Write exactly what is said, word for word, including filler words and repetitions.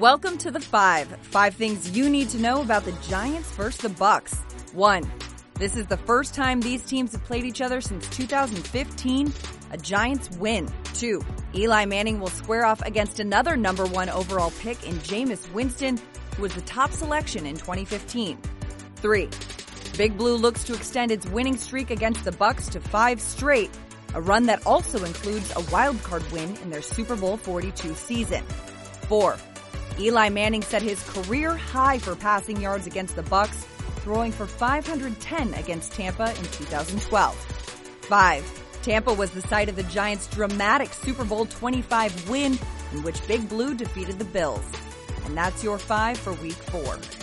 Welcome to the Five. Five things you need to know about the Giants versus the Bucks. One, this is the first time these teams have played each other since two thousand fifteen. A Giants win. Two, Eli Manning will square off against another number one overall pick in Jameis Winston, who was the top selection in twenty fifteen. Three, Big Blue looks to extend its winning streak against the Bucks to five straight, a run that also includes a wildcard win in their Super Bowl forty-two season. Four, Eli Manning set his career high for passing yards against the Bucks, throwing for five hundred ten against Tampa in two thousand twelve. Five, Tampa was the site of the Giants' dramatic Super Bowl twenty-five win, in which Big Blue defeated the Bills. And that's your five for week four.